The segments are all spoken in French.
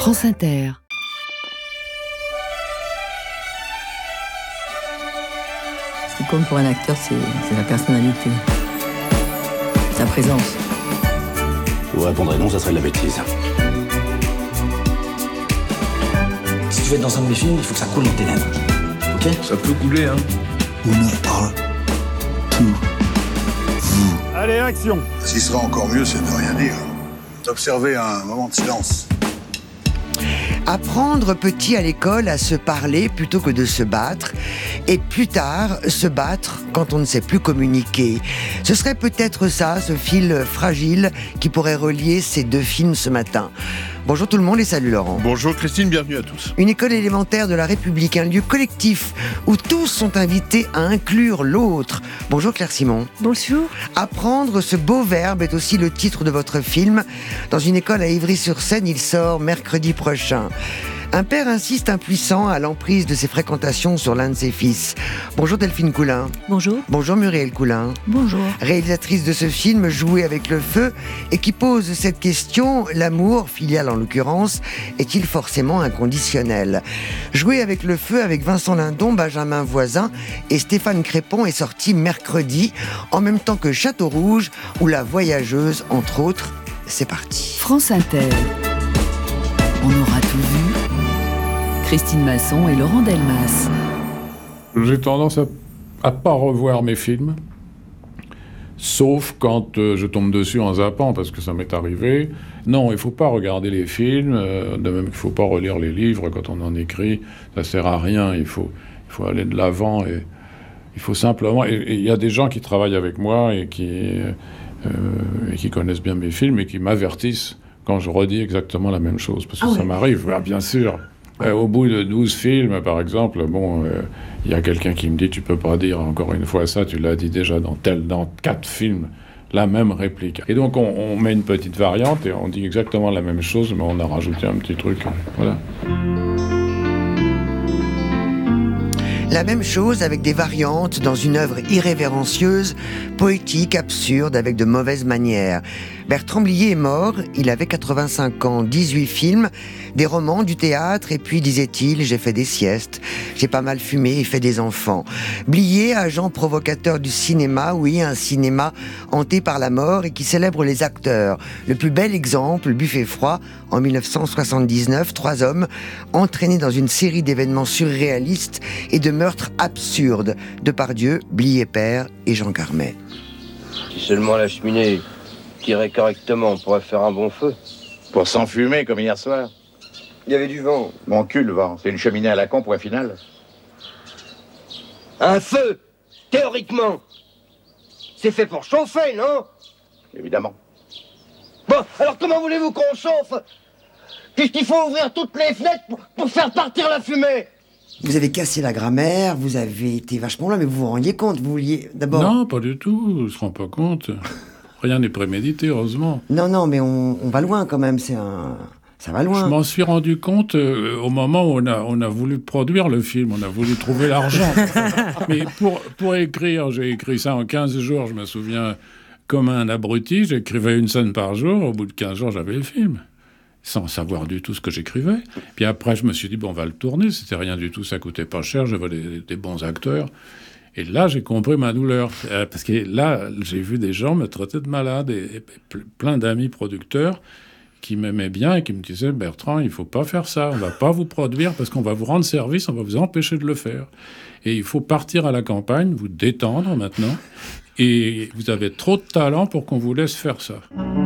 France Inter. Ce qui compte pour un acteur, c'est la personnalité, sa présence. Vous répondrez non, ça serait de la bêtise. Si tu veux être dans un de mes films, il faut que ça coule dans tes lèvres. Ok ? Ça peut couler, hein. On ne parle tout vous. Allez, action. Ce qui serait encore mieux, c'est de rien dire. D'observer un moment de silence. Apprendre petit à l'école à se parler plutôt que de se battre, et plus tard se battre quand on ne sait plus communiquer. Ce serait peut-être ça, ce fil fragile qui pourrait relier ces deux films ce matin. Bonjour tout le monde et salut Laurent. Bonjour Christine, bienvenue à tous. Une école élémentaire de la République, un lieu collectif où tous sont invités à inclure l'autre. Bonjour Claire Simon. Bonjour. Apprendre ce beau verbe est aussi le titre de votre film. Dans une école à Ivry-sur-Seine, il sort mercredi prochain. Un père insiste impuissant à l'emprise de ses fréquentations sur l'un de ses fils. Bonjour Delphine Coulin. Bonjour. Bonjour Muriel Coulin. Bonjour. Réalisatrice de ce film, Jouer avec le feu, et qui pose cette question, l'amour, filial en l'occurrence, est-il forcément inconditionnel ? Jouer avec le feu avec Vincent Lindon, Benjamin Voisin et Stéphane Crépon est sorti mercredi, en même temps que Château Rouge, ou La Voyageuse, entre autres. C'est parti. France Inter. On aura tout vu. Christine Masson et Laurent Delmas. J'ai tendance à pas revoir mes films, sauf quand je tombe dessus en zappant, parce que ça m'est arrivé. Non, il faut pas regarder les films, de même qu'il faut pas relire les livres quand on en écrit. Ça sert à rien, il faut aller de l'avant et il faut simplement... Et il y a des gens qui travaillent avec moi et qui connaissent bien mes films et qui m'avertissent quand je redis exactement la même chose, parce que ça m'arrive, bien sûr. Au bout de 12 films, par exemple, il y a quelqu'un qui me dit « Tu peux pas dire encore une fois ça, tu l'as dit déjà dans 4 films, la même réplique. » Et donc, on met une petite variante et on dit exactement la même chose, mais on a rajouté un petit truc. Voilà. La même chose avec des variantes dans une œuvre irrévérencieuse, poétique, absurde, avec de mauvaises manières. Bertrand Blier est mort, il avait 85 ans, 18 films, des romans, du théâtre, et puis, disait-il, j'ai fait des siestes, j'ai pas mal fumé et fait des enfants. Blier, agent provocateur du cinéma, oui, un cinéma hanté par la mort et qui célèbre les acteurs. Le plus bel exemple, Buffet froid, en 1979, 3 hommes entraînés dans une série d'événements surréalistes et de meurtres absurdes. Depardieu, Blier père et Jean Carmet. Si seulement la cheminée tirait correctement, on pourrait faire un bon feu. Pour s'enfumer comme hier soir. Il y avait du vent. Mon cul, le vent. C'est une cheminée à la con pour un final. Un feu, théoriquement, c'est fait pour chauffer, non ? Évidemment. Bon, alors comment voulez-vous qu'on chauffe ? Puisqu'il faut ouvrir toutes les fenêtres pour faire partir la fumée. Vous avez cassé la grammaire, vous avez été vachement loin, mais vous vous rendiez compte, vous vouliez d'abord... Non, pas du tout, on se rend pas compte. Rien n'est prémédité, heureusement. Non, mais on va loin quand même, ça va loin. Je m'en suis rendu compte au moment où on a voulu produire le film, on a voulu trouver l'argent. Mais pour écrire, j'ai écrit ça en 15 jours, je me souviens, comme un abruti, j'écrivais une scène par jour, au bout de 15 jours, j'avais le film. Sans savoir du tout ce que j'écrivais. Puis après, je me suis dit, on va le tourner, c'était rien du tout, ça coûtait pas cher, j'avais des bons acteurs. Et là, j'ai compris ma douleur. Parce que là, j'ai vu des gens me traiter de malade, et plein d'amis producteurs qui m'aimaient bien et qui me disaient, Bertrand, il faut pas faire ça, on va pas vous produire parce qu'on va vous rendre service, on va vous empêcher de le faire. Et il faut partir à la campagne, vous détendre maintenant, et vous avez trop de talent pour qu'on vous laisse faire ça.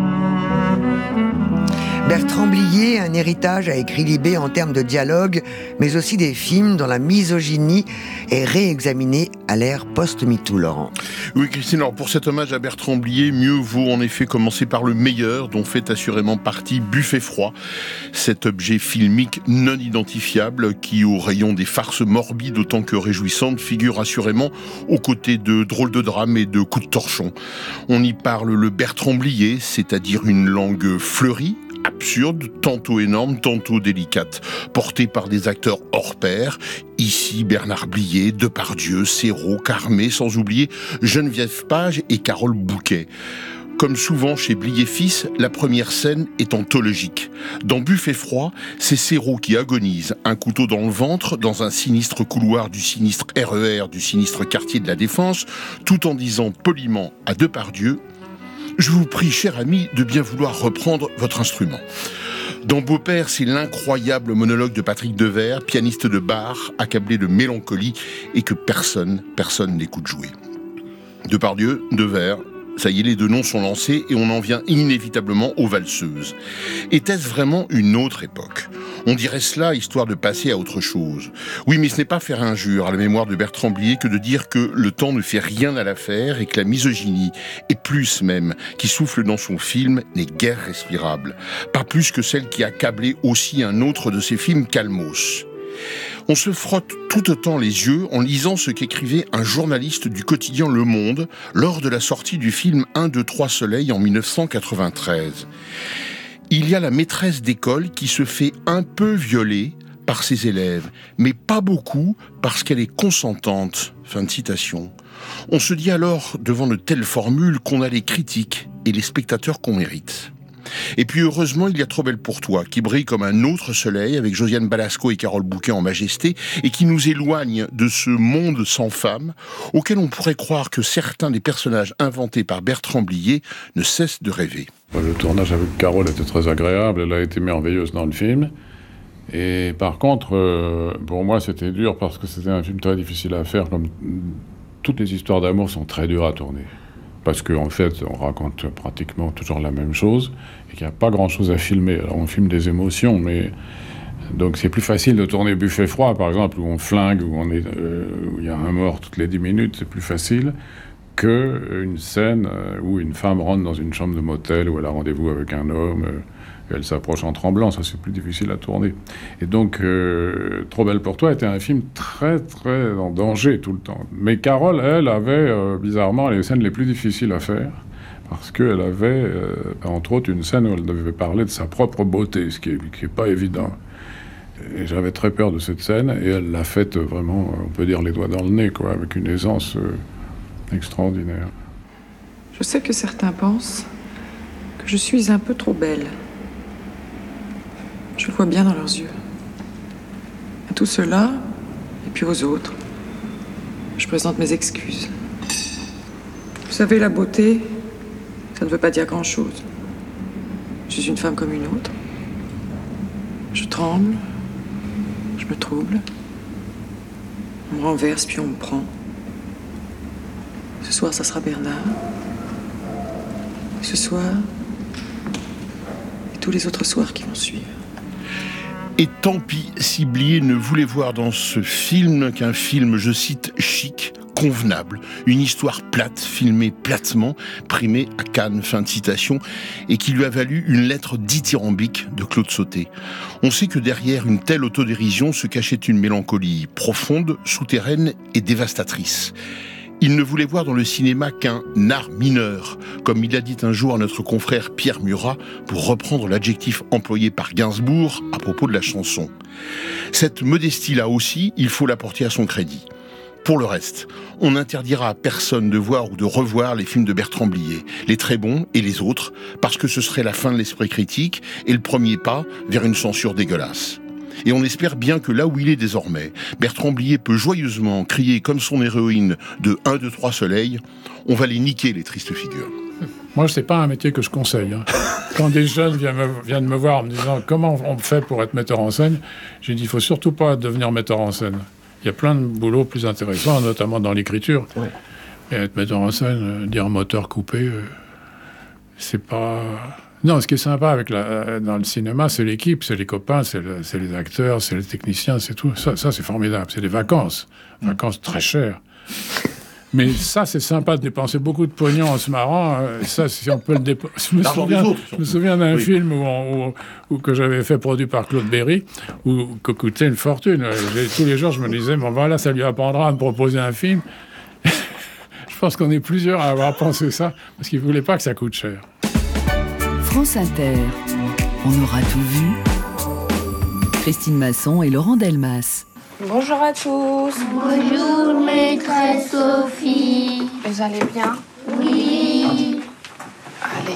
Bertrand Blier, un héritage à écrit Libé en termes de dialogue, mais aussi des films dont la misogynie est réexaminée à l'ère post-MeToo, Laurent. Oui, Christine, alors pour cet hommage à Bertrand Blier, mieux vaut en effet commencer par le meilleur, dont fait assurément partie Buffet froid, cet objet filmique non identifiable qui, au rayon des farces morbides autant que réjouissantes, figure assurément aux côtés de drôles de drames et de coups de torchon. On y parle le Bertrand Blier, c'est-à-dire une langue fleurie, absurde, tantôt énorme, tantôt délicate, portée par des acteurs hors pair. Ici, Bernard Blier, Depardieu, Serrault, Carmet, sans oublier Geneviève Page et Carole Bouquet. Comme souvent chez Blier Fils, la première scène est anthologique. Dans Buffet froid, c'est Serrault qui agonise, un couteau dans le ventre, dans un sinistre couloir du sinistre RER, du sinistre quartier de la Défense, tout en disant poliment à Depardieu « Je vous prie, cher ami, de bien vouloir reprendre votre instrument ». Dans Beau-Père, c'est l'incroyable monologue de Patrick Devers, pianiste de bar, accablé de mélancolie et que personne n'écoute jouer. Depardieu, Devers, ça y est, les deux noms sont lancés et on en vient inévitablement aux valseuses. Était-ce vraiment une autre époque ? On dirait cela histoire de passer à autre chose. Oui, mais ce n'est pas faire injure à la mémoire de Bertrand Blier que de dire que le temps ne fait rien à l'affaire et que la misogynie, et plus même, qui souffle dans son film, n'est guère respirable. Pas plus que celle qui a accablé aussi un autre de ses films, Calmos. On se frotte tout autant les yeux en lisant ce qu'écrivait un journaliste du quotidien Le Monde lors de la sortie du film 1, 2, 3 Soleil en 1993. Il y a la maîtresse d'école qui se fait un peu violer par ses élèves, mais pas beaucoup parce qu'elle est consentante. Fin de citation. On se dit alors, devant de telles formules, qu'on a les critiques et les spectateurs qu'on mérite. Et puis heureusement, il y a Trop belle pour toi, qui brille comme un autre soleil avec Josiane Balasco et Carole Bouquet en majesté, et qui nous éloigne de ce monde sans femme, auquel on pourrait croire que certains des personnages inventés par Bertrand Blier ne cessent de rêver. Le tournage avec Carole était très agréable, elle a été merveilleuse dans le film. Et par contre, pour moi, c'était dur parce que c'était un film très difficile à faire, comme toutes les histoires d'amour sont très dures à tourner. Parce qu'en fait, on raconte pratiquement toujours la même chose et qu'il n'y a pas grand-chose à filmer. Alors, on filme des émotions, mais... Donc, c'est plus facile de tourner Buffet froid, par exemple, où on flingue, où il y a un mort toutes les 10 minutes, c'est plus facile qu'une scène où une femme rentre dans une chambre de motel, où elle a rendez-vous avec un homme, et elle s'approche en tremblant. Ça, c'est plus difficile à tourner. Et donc, Trop belle pour toi était un film très, très en danger tout le temps. Mais Carole, elle, avait bizarrement les scènes les plus difficiles à faire, parce qu'elle avait, entre autres, une scène où elle devait parler de sa propre beauté, ce qui est pas évident. Et j'avais très peur de cette scène, et elle l'a faite vraiment, on peut dire, les doigts dans le nez, quoi, avec une aisance extraordinaire. Je sais que certains pensent que je suis un peu trop belle. Je le vois bien dans leurs yeux. À tout cela, et puis aux autres, je présente mes excuses. Vous savez, la beauté, ça ne veut pas dire grand-chose. Je suis une femme comme une autre. Je tremble, je me trouble. On me renverse, puis on me prend. Ce soir, ça sera Bernard. Ce soir, et tous les autres soirs qui vont suivre. Et tant pis si Blier ne voulait voir dans ce film qu'un film, je cite, chic, convenable, une histoire plate, filmée platement, primée à Cannes, fin de citation, et qui lui a valu une lettre dithyrambique de Claude Sautet. On sait que derrière une telle autodérision se cachait une mélancolie profonde, souterraine et dévastatrice. Il ne voulait voir dans le cinéma qu'un art mineur, comme il a dit un jour à notre confrère Pierre Murat, pour reprendre l'adjectif employé par Gainsbourg à propos de la chanson. Cette modestie-là aussi, il faut la porter à son crédit. Pour le reste, on n'interdira à personne de voir ou de revoir les films de Bertrand Blier, les très bons et les autres, parce que ce serait la fin de l'esprit critique et le premier pas vers une censure dégueulasse. Et on espère bien que là où il est désormais, Bertrand Blier peut joyeusement crier comme son héroïne de 1, 2, 3 Soleil, on va les niquer les tristes figures. Moi, c'est pas un métier que je conseille. Quand des jeunes viennent me voir en me disant comment on fait pour être metteur en scène, j'ai dit il faut surtout pas devenir metteur en scène. Il y a plein de boulots plus intéressants, notamment dans l'écriture. Ouais. Et être metteur en scène, dire moteur coupé, c'est pas... Non, ce qui est sympa dans le cinéma, c'est l'équipe, c'est les copains, c'est les acteurs, c'est les techniciens, c'est tout. Ça c'est formidable. C'est des vacances. Vacances très chères. Mais ça, c'est sympa de dépenser beaucoup de pognon en se marrant. Ça, si on peut le dépenser... Je me souviens d'un film que j'avais fait, produit par Claude Berry, qui coûtait une fortune. Tous les jours, je me disais, bon voilà, ça lui apprendra à me proposer un film. Je pense qu'on est plusieurs à avoir pensé ça, parce qu'il ne voulait pas que ça coûte cher. France Inter, on aura tout vu. Christine Masson et Laurent Delmas. Bonjour à tous. Bonjour maîtresse Sophie. Vous allez bien? Oui. Allez,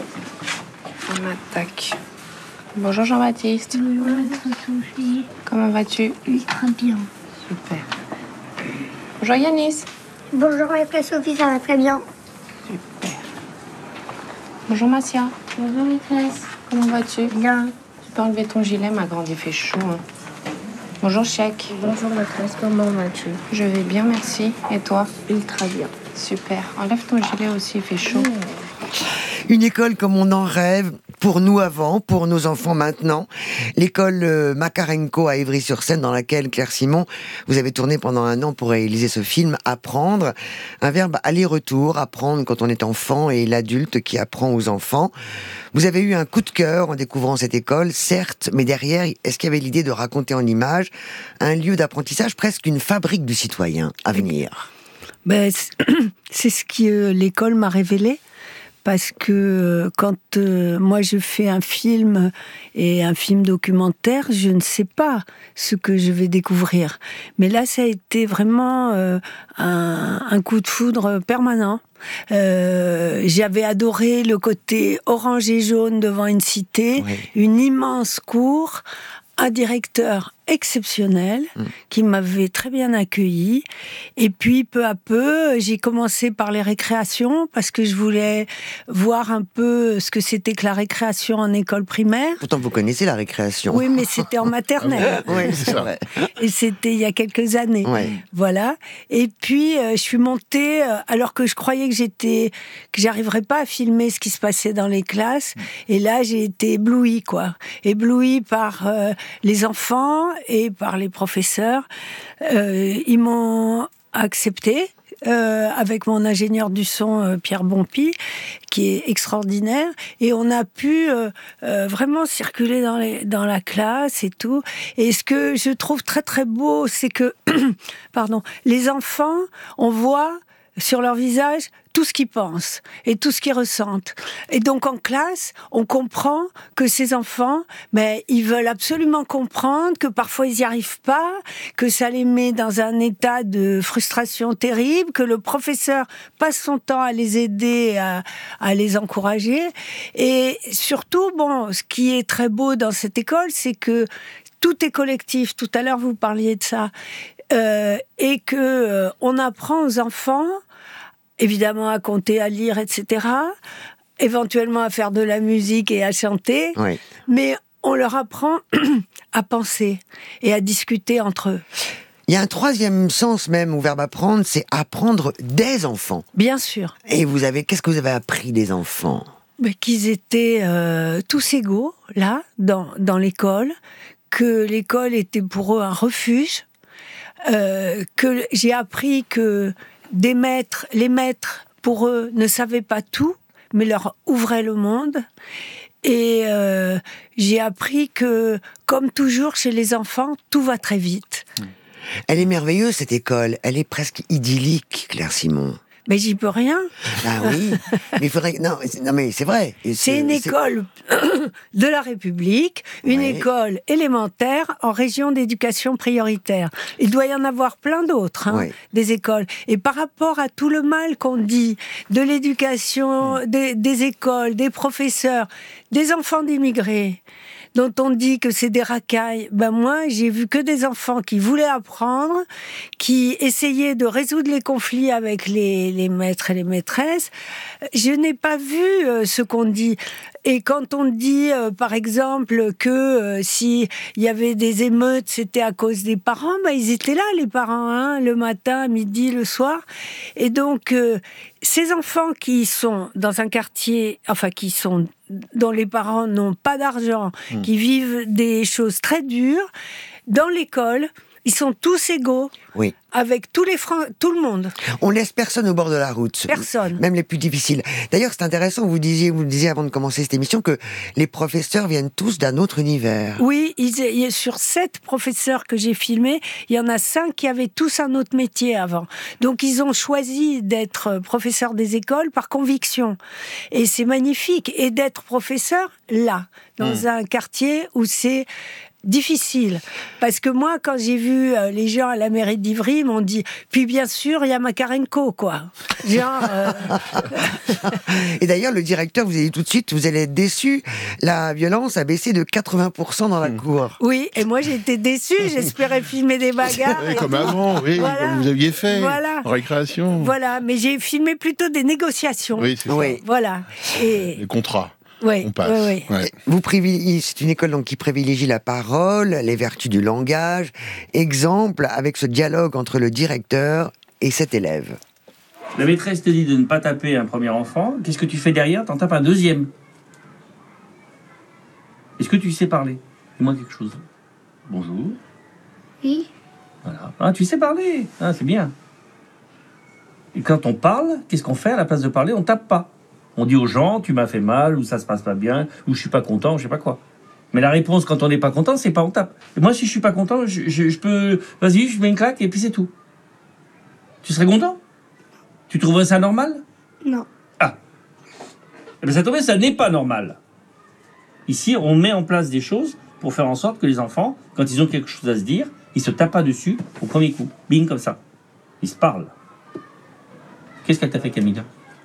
on attaque. Bonjour Jean-Baptiste. Bonjour. Comment vas-tu? Oui, très bien. Super. Bonjour Yanis. Bonjour maîtresse Sophie, ça va très bien. Super. Bonjour Massia. Bonjour maîtresse. Comment vas-tu? Bien. Tu peux enlever ton gilet, ma grande, il fait chaud. Hein. Bonjour Chèque. Bonjour maîtresse, comment vas-tu? Je vais bien, merci. Et toi? Ultra bien. Super. Enlève ton gilet aussi, il fait chaud. Une école comme on en rêve, pour nous avant, pour nos enfants maintenant. L'école Makarenko à Évry-sur-Seine, dans laquelle, Claire Simon, vous avez tourné pendant 1 an pour réaliser ce film. Apprendre, un verbe aller-retour, apprendre quand on est enfant et l'adulte qui apprend aux enfants. Vous avez eu un coup de cœur en découvrant cette école, certes, mais derrière, est-ce qu'il y avait l'idée de raconter en images un lieu d'apprentissage, presque une fabrique du citoyen à venir? Ben, c'est ce que l'école m'a révélé. Parce que quand moi je fais un film et un film documentaire, je ne sais pas ce que je vais découvrir. Mais là, ça a été vraiment un coup de foudre permanent. J'avais adoré le côté orange et jaune devant une cité, oui. Une immense cour, un directeur exceptionnel qui m'avait très bien accueilli, et puis peu à peu j'ai commencé par les récréations parce que je voulais voir un peu ce que c'était que la récréation en école primaire. Pourtant vous connaissez la récréation. Oui, mais c'était en maternelle. Oui, c'est vrai. Et c'était il y a quelques années. Ouais. Voilà. Et puis je suis montée alors que je croyais que j'arriverais pas à filmer ce qui se passait dans les classes, et là j'ai été éblouie par les enfants et par les professeurs. Ils m'ont accepté avec mon ingénieur du son Pierre Bonpy, qui est extraordinaire, et on a pu vraiment circuler dans la classe et tout. Et ce que je trouve très très beau, c'est que les enfants, on voit sur leur visage tout ce qu'ils pensent et tout ce qu'ils ressentent. Et donc en classe, on comprend que ces enfants, ils veulent absolument comprendre, que parfois ils n'y arrivent pas, que ça les met dans un état de frustration terrible, que le professeur passe son temps à les aider, à les encourager. Et surtout, ce qui est très beau dans cette école, c'est que tout est collectif. Tout à l'heure, vous parliez de ça. Et que on apprend aux enfants évidemment à compter, à lire, etc., éventuellement à faire de la musique et à chanter, oui. Mais on leur apprend à penser et à discuter entre eux. Il y a un troisième sens même au verbe apprendre, c'est apprendre des enfants. Bien sûr. Et qu'est-ce que vous avez appris des enfants? Qu'ils étaient tous égaux, là, dans l'école, que l'école était pour eux un refuge, que j'ai appris que les maîtres, pour eux, ne savaient pas tout, mais leur ouvraient le monde. Et j'ai appris que, comme toujours chez les enfants, tout va très vite. Elle est merveilleuse, cette école. Elle est presque idyllique, Claire Simon. Mais j'y peux rien. Ah oui, mais il faudrait... Non, mais c'est vrai. C'est une école de la République, une école élémentaire en région d'éducation prioritaire. Il doit y en avoir plein d'autres, des écoles. Et par rapport à tout le mal qu'on dit de l'éducation, des écoles, des professeurs, des enfants d'immigrés, dont on dit que c'est des racailles, moi, j'ai vu que des enfants qui voulaient apprendre, qui essayaient de résoudre les conflits avec les maîtres et les maîtresses. Je n'ai pas vu ce qu'on dit. Et quand on dit, par exemple, que s'il y avait des émeutes, c'était à cause des parents, ils étaient là, les parents, le matin, à midi, le soir. Et donc, ces enfants qui sont dans un quartier, dont les parents n'ont pas d'argent, qui vivent des choses très dures, dans l'école, ils sont tous égaux, avec tout le monde. On laisse personne au bord de la route. Personne. Même les plus difficiles. D'ailleurs, c'est intéressant, vous le disiez avant de commencer cette émission, que les professeurs viennent tous d'un autre univers. Oui, sur 7 professeurs que j'ai filmés, il y en a 5 qui avaient tous un autre métier avant. Donc, ils ont choisi d'être professeurs des écoles par conviction. Et c'est magnifique. Et d'être professeur là, dans un quartier où c'est difficile. Parce que moi, quand j'ai vu les gens à la mairie d'Ivry, ils m'ont dit, puis bien sûr, il y a Makarenko, quoi. Genre... Et d'ailleurs, le directeur vous a dit tout de suite, vous allez être déçu, la violence a baissé de 80% dans la cour. Oui, et moi j'ai été déçue, j'espérais filmer des bagarres. Comme avant, oui, voilà. comme vous aviez fait, voilà. en récréation. Voilà, mais j'ai filmé plutôt des négociations. Oui, c'est ça. Oui. Voilà. Et... Les contrats. Oui, On passe. oui. Ouais. C'est une école donc qui privilégie la parole, les vertus du langage. Exemple avec ce dialogue entre le directeur et cet élève. La maîtresse te dit de ne pas taper un premier enfant. Qu'est-ce que tu fais derrière? T'en tapes un deuxième. Est-ce que tu sais parler? Dis-moi quelque chose. Bonjour. Oui. Voilà. Ah, tu sais parler. Ah, c'est bien. Et quand on parle, qu'est-ce qu'on fait à la place de parler? On tape pas. On dit aux gens, tu m'as fait mal, ou ça se passe pas bien, ou je suis pas content, ou je sais pas quoi. Mais la réponse, quand on n'est pas content, c'est pas on tape. Et moi, si je suis pas content, je peux... Vas-y, je mets une claque, et puis c'est tout. Tu serais content? Tu trouverais ça normal? Non. Ah. Eh bien, ça tombe, ça n'est pas normal. Ici, on met en place des choses pour faire en sorte que les enfants, quand ils ont quelque chose à se dire, ils se tapent pas dessus au premier coup. Bing, comme ça. Ils se parlent. Qu'est-ce qu'elle t'a fait, Camilla?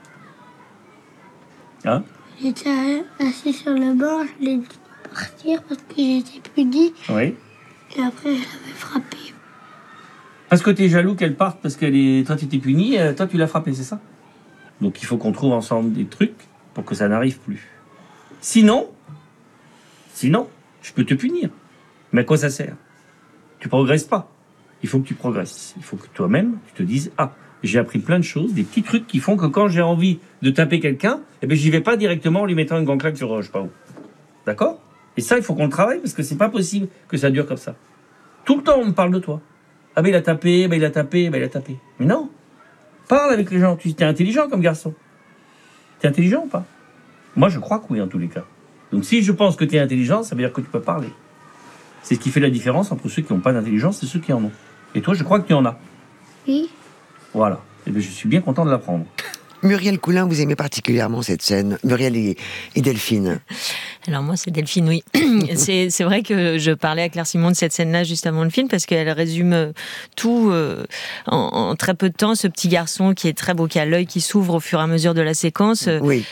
Hein? J'étais assis sur le banc, je l'ai dit de partir parce que j'étais punie. Oui. Et après, je l'avais frappé. Parce que t'es jaloux qu'elle parte parce qu'elle est... Toi, tu t'es puni, toi, tu l'as frappée, c'est ça? Donc, il faut qu'on trouve ensemble des trucs pour que ça n'arrive plus. Sinon, je peux te punir. Mais à quoi ça sert? Tu progresses pas. Il faut que tu progresses. Il faut que toi-même, tu te dises, ah, j'ai appris plein de choses, des petits trucs qui font que quand j'ai envie de taper quelqu'un, eh ben, j'y vais pas directement en lui mettant une grande claque sur je sais pas où. D'accord? Et ça, il faut qu'on le travaille parce que c'est pas possible que ça dure comme ça. Tout le temps, on me parle de toi. Ah ben, il a tapé, ben, il a tapé, ben, il a tapé. Mais non. Parle avec les gens. Tu es intelligent comme garçon. T'es intelligent ou pas? Moi, je crois que oui, en tous les cas. Donc, si je pense que tu es intelligent, ça veut dire que tu peux parler. C'est ce qui fait la différence entre ceux qui n'ont pas d'intelligence et ceux qui en ont. Et toi, je crois que tu en as. Oui. Voilà. Et bien, je suis bien content de l'apprendre. Muriel Coulin, vous aimez particulièrement cette scène. Muriel et Delphine. Alors moi, c'est Delphine, oui. c'est vrai que je parlais à Claire Simon de cette scène-là juste avant le film parce qu'elle résume tout en très peu de temps. Ce petit garçon qui est très beau, qui a l'œil qui s'ouvre au fur et à mesure de la séquence, oui.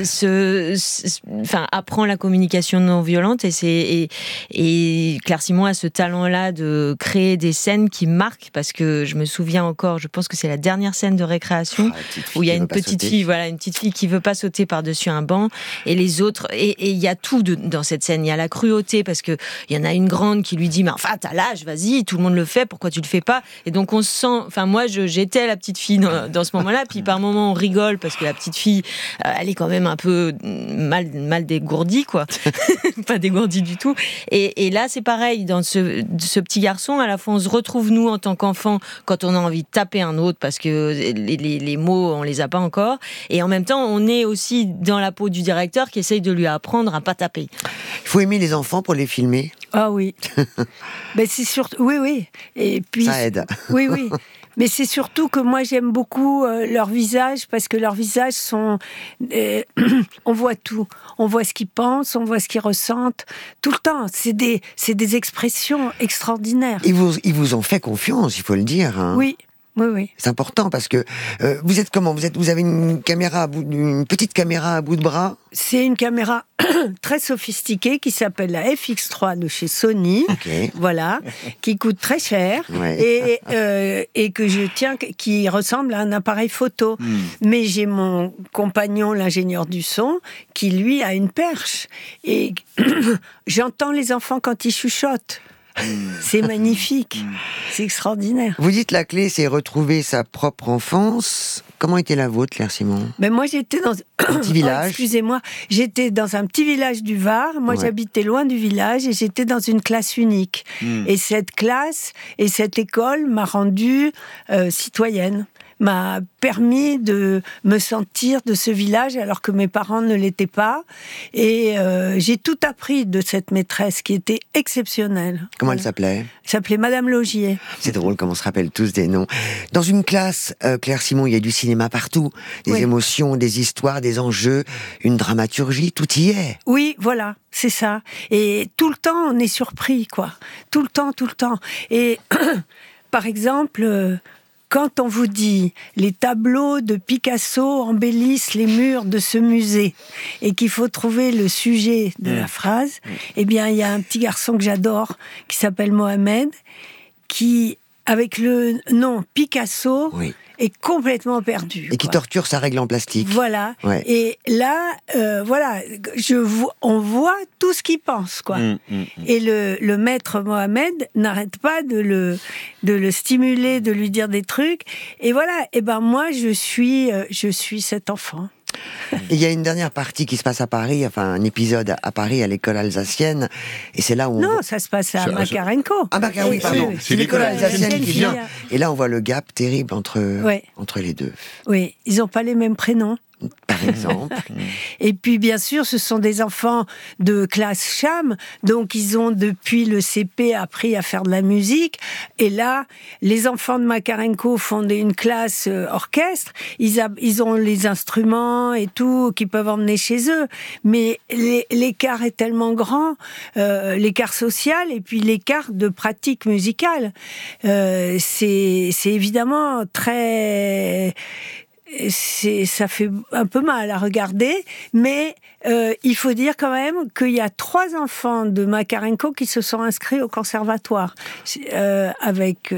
Apprend la communication non violente et Claire Simon a ce talent-là de créer des scènes qui marquent parce que je me souviens encore, je pense que c'est la dernière scène de récréation où il y a une petite fille qui veut pas sauter par-dessus un banc et les autres, et il y a tout dans cette scène. Il y a la cruauté parce que il y en a une grande qui lui dit mais enfin t'as l'âge, vas-y, tout le monde le fait, pourquoi tu le fais pas? Et donc on se sent, enfin moi j'étais la petite fille dans ce moment-là, puis par moments on rigole parce que la petite fille elle est quand même un peu mal dégourdie quoi, pas dégourdie du tout. Et là c'est pareil dans ce petit garçon, à la fois on se retrouve nous en tant qu'enfants quand on a envie de taper un autre parce que les mots on les a pas encore, et en même temps on est aussi dans la peau du directeur qui essaye de lui apprendre à pas taper. Il faut aimer les enfants pour les filmer. Ah oui. Mais c'est surtout, oui. Et puis ça aide. Oui. Mais c'est surtout que moi j'aime beaucoup leur visage parce que leurs visages sont, on voit tout, on voit ce qu'ils pensent, on voit ce qu'ils ressentent tout le temps. C'est des expressions extraordinaires. Ils vous ont fait confiance, il faut le dire. Hein. Oui. C'est important parce que vous êtes comment? Vous avez une petite caméra à bout de bras? C'est une caméra très sophistiquée qui s'appelle la FX3 de chez Sony, voilà, qui coûte très cher et que je tiens, qui ressemble à un appareil photo. Mais j'ai mon compagnon, l'ingénieur du son, qui lui a une perche et j'entends les enfants quand ils chuchotent. C'est magnifique, c'est extraordinaire. Vous dites la clé, c'est retrouver sa propre enfance. Comment était la vôtre, Claire Simon? Mais moi, j'étais dans un petit village. Excusez-moi, j'étais dans un petit village du Var. Moi, j'habitais loin du village et j'étais dans une classe unique. Et cette classe et cette école m'a rendue citoyenne. m'a permis de me sentir de ce village alors que mes parents ne l'étaient pas. Et j'ai tout appris de cette maîtresse qui était exceptionnelle. Comment elle s'appelait ? Elle s'appelait Madame Laugier. C'est drôle comme on se rappelle tous des noms. Dans une classe, Claire Simon, il y a du cinéma partout. Des émotions, des histoires, des enjeux, une dramaturgie, tout y est. Oui, voilà, c'est ça. Et tout le temps, on est surpris, quoi. Tout le temps. Et par exemple, quand on vous dit les tableaux de Picasso embellissent les murs de ce musée et qu'il faut trouver le sujet de la phrase, eh bien, il y a un petit garçon que j'adore qui s'appelle Mohamed qui, avec le nom Picasso, est complètement perdu. Et qui torture sa règle en plastique. Voilà. Ouais. Et là, on voit tout ce qu'il pense, quoi. Et le maître Mohamed n'arrête pas de le stimuler, de lui dire des trucs. Et voilà. Et ben moi, je suis cet enfant. Et il y a une dernière partie qui se passe à Paris, enfin un épisode à Paris, à l'école alsacienne, et c'est là où Non, ça se passe à Makarenko. Ah, oui, pardon. C'est l'école alsacienne qui vient. Et là, on voit le gap terrible entre les deux. Oui, ils n'ont pas les mêmes prénoms. Par exemple. Et puis, bien sûr, ce sont des enfants de classe Cham, donc ils ont, depuis le CP, appris à faire de la musique. Et là, les enfants de Makarenko font une classe orchestre. Ils ont les instruments et tout qu'ils peuvent emmener chez eux. Mais l'écart est tellement grand, l'écart social et puis l'écart de pratique musicale. C'est évidemment très... ça fait un peu mal à regarder, mais il faut dire quand même qu'il y a 3 enfants de Makarenko qui se sont inscrits au conservatoire avec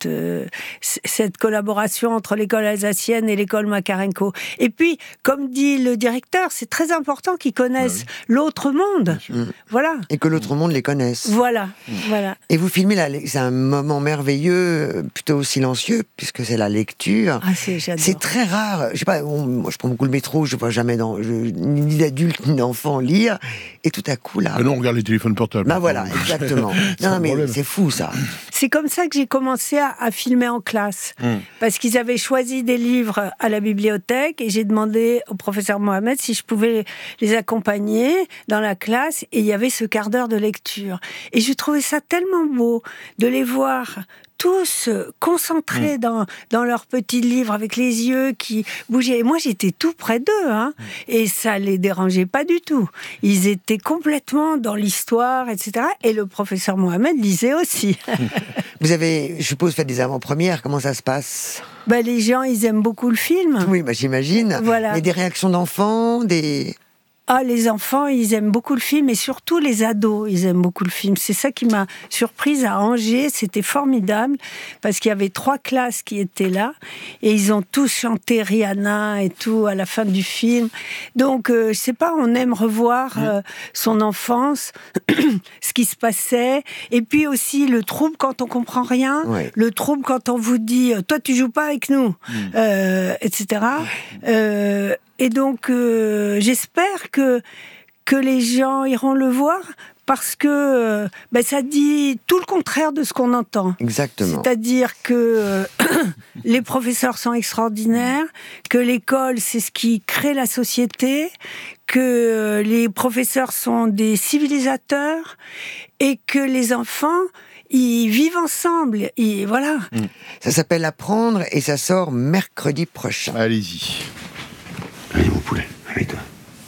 cette collaboration entre l'école alsacienne et l'école Makarenko. Et puis, comme dit le directeur, c'est très important qu'ils connaissent l'autre monde. Voilà. Et que l'autre monde les connaisse. Voilà. Et vous filmez là, c'est un moment merveilleux, plutôt silencieux, puisque c'est la lecture. Ah, j'adore. C'est très rare. Je sais pas, moi je prends beaucoup le métro, je vois jamais ni d'adultes ni d'enfants lire, et tout à coup là. Non, on regarde les téléphones portables. Ben voilà, exactement. Non, mais c'est fou ça. C'est comme ça que j'ai commencé à filmer en classe, parce qu'ils avaient choisi des livres à la bibliothèque, et j'ai demandé au professeur Mohamed si je pouvais les accompagner dans la classe, et il y avait ce quart d'heure de lecture. Et je trouvais ça tellement beau de les voir tous concentrés dans leurs petits livres avec les yeux qui bougeaient. Et moi, j'étais tout près d'eux, et ça les dérangeait pas du tout. Ils étaient complètement dans l'histoire, etc. Et le professeur Mohamed lisait aussi. Vous avez, je suppose, fait des avant-premières. Comment ça se passe ? Les gens, ils aiment beaucoup le film. Oui, j'imagine. Voilà. Et des réactions d'enfants, Ah, les enfants, ils aiment beaucoup le film, et surtout les ados, ils aiment beaucoup le film. C'est ça qui m'a surprise à Angers, c'était formidable, parce qu'il y avait 3 classes qui étaient là, et ils ont tous chanté Rihanna et tout à la fin du film. Donc, je sais pas, on aime revoir son enfance, ce qui se passait, et puis aussi le trouble quand on comprend rien, le trouble quand on vous dit « toi, tu joues pas avec nous », etc. Et donc, j'espère que les gens iront le voir, parce que ça dit tout le contraire de ce qu'on entend. Exactement. C'est-à-dire que les professeurs sont extraordinaires, que l'école, c'est ce qui crée la société, que les professeurs sont des civilisateurs, et que les enfants, ils vivent ensemble. Et voilà. Ça s'appelle Apprendre, et ça sort mercredi prochain. Allez-y. Allez, mon poulet, réveille-toi.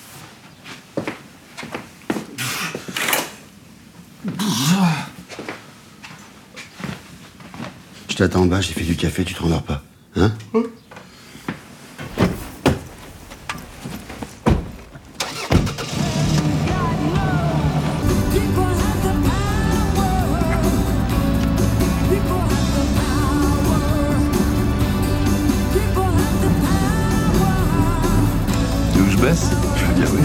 Je t'attends en bas, j'ai fait du café, tu te rendors pas. Hein ? Je veux dire oui.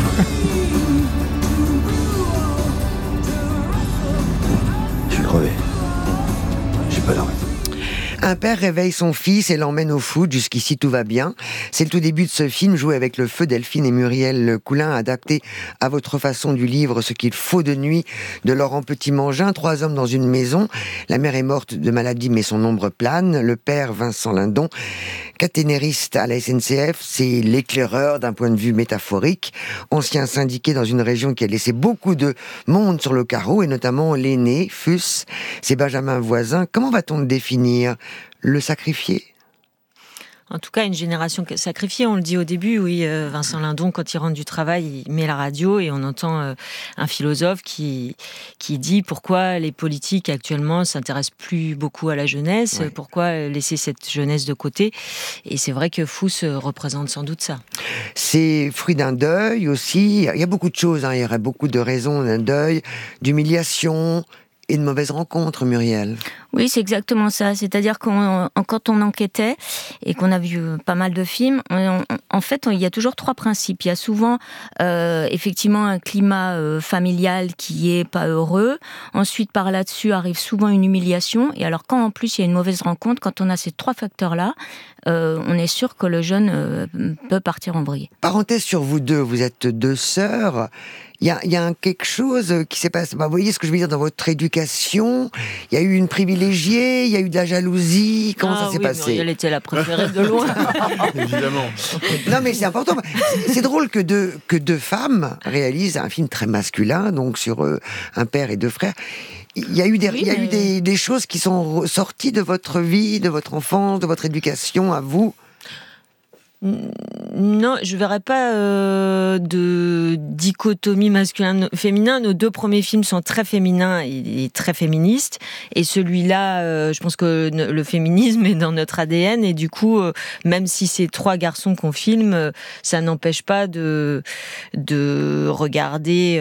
Je suis crevé. J'ai pas dormi. Un père réveille son fils et l'emmène au foot. Jusqu'ici, tout va bien. C'est le tout début de ce film, joué avec le feu Delphine et Muriel Coulin, adapté à votre façon du livre Ce qu'il faut de nuit de Laurent Petit-Mangin. 3 hommes dans une maison. La mère est morte de maladie, mais son ombre plane. Le père, Vincent Lindon, caténériste à la SNCF, c'est l'éclaireur d'un point de vue métaphorique. Ancien syndiqué dans une région qui a laissé beaucoup de monde sur le carreau, et notamment l'aîné, Fuss, c'est Benjamin Voisin. Comment va-t-on le définir ? Le sacrifier ? En tout cas, une génération sacrifiée, on le dit au début, oui. Vincent Lindon, quand il rentre du travail, il met la radio et on entend un philosophe qui dit pourquoi les politiques actuellement s'intéressent plus beaucoup à la jeunesse, ouais. Pourquoi laisser cette jeunesse de côté. Et c'est vrai que Fuss représente sans doute ça. C'est fruit d'un deuil aussi. Il y a beaucoup de choses, il y aurait beaucoup de raisons d'un deuil, d'humiliation et de mauvaises rencontres, Muriel. Oui, c'est exactement ça. C'est-à-dire quand on enquêtait et qu'on a vu pas mal de films, en fait, il y a toujours 3 principes. Il y a souvent, effectivement, un climat familial qui est pas heureux. Ensuite, par là-dessus, arrive souvent une humiliation. Et alors, quand en plus il y a une mauvaise rencontre, quand on a ces 3 facteurs-là, on est sûr que le jeune peut partir en vrille. Parenthèse sur vous deux, vous êtes 2 sœurs. Il y a quelque chose qui s'est passé. Vous voyez ce que je veux dire dans votre éducation. Il y a eu une privilégiée, il y a eu de la jalousie. Comment ça s'est passé ? Elle était la préférée de loin. Évidemment. Non, mais c'est important. C'est drôle que deux femmes réalisent un film très masculin, donc sur un père et 2 frères. Il y a eu des choses qui sont sorties de votre vie, de votre enfance, de votre éducation à vous. Non, je verrais pas de dichotomie masculin-féminin. Nos 2 premiers films sont très féminins et très féministes. Et celui-là, je pense que le féminisme est dans notre ADN. Et du coup, même si c'est 3 garçons qu'on filme, ça n'empêche pas de regarder,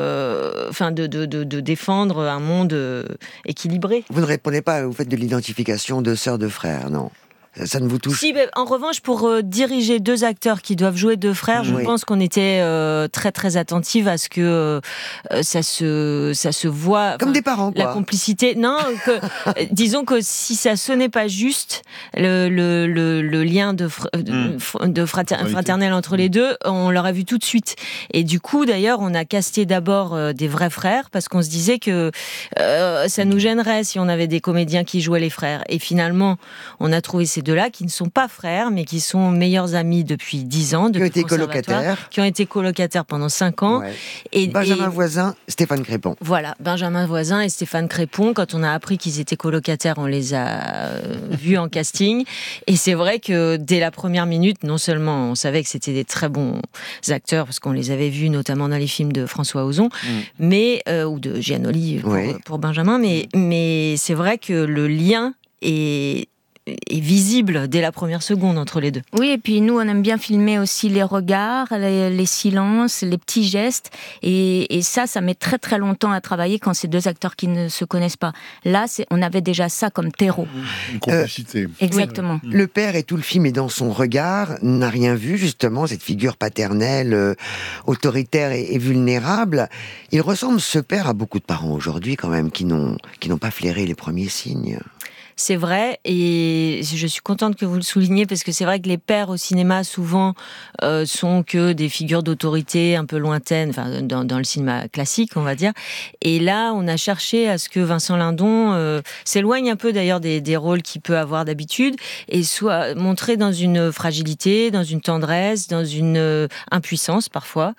de défendre un monde équilibré. Vous ne répondez pas au fait de l'identification de sœurs, de frères, non ? Ça ne vous touche ? Si, en revanche, pour diriger 2 acteurs qui doivent jouer 2 frères, je pense qu'on était très très attentive à ce que ça se voit. Comme des parents, quoi. La complicité. Non, disons que si ça sonnait pas juste, le lien fraternel entre les 2, on l'aurait vu tout de suite. Et du coup, d'ailleurs, on a casté d'abord des vrais frères parce qu'on se disait que ça nous gênerait si on avait des comédiens qui jouaient les frères. Et finalement, on a trouvé ces 2-là qui ne sont pas frères, mais qui sont meilleurs amis depuis 10 ans. Qui ont été colocataires. Qui ont été colocataires pendant 5 ans. Ouais. Benjamin Voisin, Stéphane Crépon. Voilà, Benjamin Voisin et Stéphane Crépon. Quand on a appris qu'ils étaient colocataires, on les a vus en casting. Et c'est vrai que dès la première minute, non seulement on savait que c'était des très bons acteurs, parce qu'on les avait vus notamment dans les films de François Ozon, mais, ou de Giannoli pour Benjamin, mais c'est vrai que le lien est visible dès la première seconde entre les 2. Oui, et puis nous, on aime bien filmer aussi les regards, les silences, les petits gestes. Et ça met très très longtemps à travailler quand c'est 2 acteurs qui ne se connaissent pas. Là, on avait déjà ça comme terreau. Une complicité. Exactement. Oui. Le père, et tout le film est dans son regard, n'a rien vu, justement, cette figure paternelle, autoritaire et vulnérable. Il ressemble, ce père, à beaucoup de parents aujourd'hui, quand même, qui n'ont pas flairé les premiers signes. C'est vrai, et je suis contente que vous le souligniez, parce que c'est vrai que les pères au cinéma, souvent, sont que des figures d'autorité un peu lointaines, enfin, dans le cinéma classique, on va dire. Et là, on a cherché à ce que Vincent Lindon s'éloigne un peu, d'ailleurs, des rôles qu'il peut avoir d'habitude, et soit montré dans une fragilité, dans une tendresse, dans une impuissance, parfois.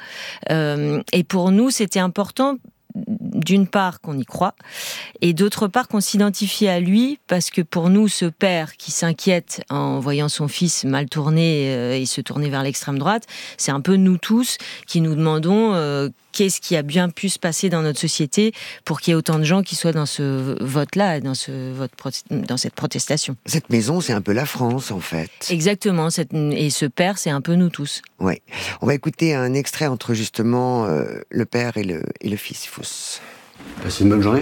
Et pour nous, c'était important, d'une part qu'on y croit, et d'autre part qu'on s'identifie à lui, parce que pour nous, ce père qui s'inquiète en voyant son fils mal tourner et se tourner vers l'extrême droite, c'est un peu nous tous qui nous demandons qu'est-ce qui a bien pu se passer dans notre société pour qu'il y ait autant de gens qui soient dans ce vote-là, dans cette protestation. Cette maison, c'est un peu la France, en fait. Exactement, et ce père, c'est un peu nous tous. Oui. On va écouter un extrait entre justement le père et le fils, Fuss. Passez une bonne journée ?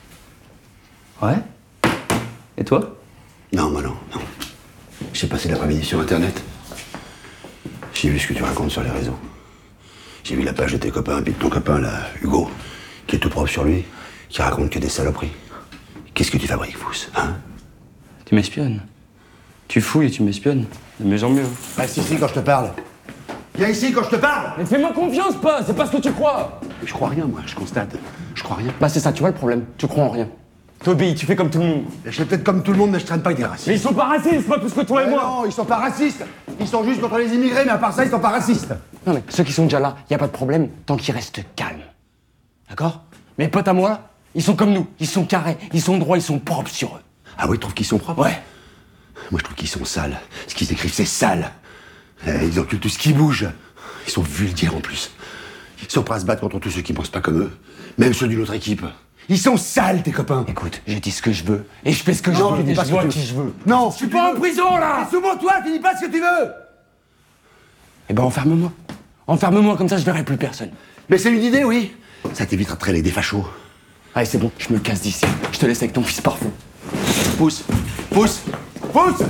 Ouais. Et toi ? Non, moi non. J'ai passé l'après-midi sur Internet. J'ai vu ce que tu racontes sur les réseaux. J'ai vu la page de tes copains, puis de ton copain, là, Hugo, qui est tout propre sur lui, qui raconte que des saloperies. Qu'est-ce que tu fabriques, Fuss, hein ? Tu m'espionnes. Tu fouilles et tu m'espionnes. De mieux en mieux. Reste ici quand je te parle. Viens ici quand je te parle. Mais fais-moi confiance, pas. C'est pas ce que tu crois. Je crois rien, moi. Je constate. Je crois rien. Bah c'est ça, tu vois le problème. Tu crois en rien. T'obéis, tu fais comme tout le monde. Je fais peut-être comme tout le monde, mais je traîne pas avec des racistes. Mais ils sont pas racistes, pas plus que toi et moi. Non, ils sont pas racistes. Ils sont juste contre les immigrés, mais à part ça, ils sont pas racistes. Non mais ceux qui sont déjà là, y a pas de problème tant qu'ils restent calmes. D'accord? Mes potes à moi, ils sont comme nous. Ils sont carrés, ils sont droits, ils sont propres sur eux. Ah oui, tu trouves qu'ils sont propres? Ouais. Moi, je trouve qu'ils sont sales. Ce qu'ils écrivent, c'est sale. Ils enculent tout ce qui bouge. Ils sont vulgaires en plus. Ils sont prêts à se battre contre tous ceux qui pensent pas comme eux. Même ceux d'une autre équipe. Ils sont sales, tes copains. Écoute, je dis ce que je veux et je fais ce que je veux. Tu dis pas je ce que vois tu qui je veux. Non, je suis pas en prison là. Sous mon toit, tu dis pas ce que tu veux. Eh ben enferme-moi. Enferme-moi comme ça, je verrai plus personne. Mais c'est une idée, oui. Ça t'évitera de traîner des fachos. Allez, c'est bon, je me casse d'ici. Je te laisse avec ton fils parfait. Pousse, pousse, pousse.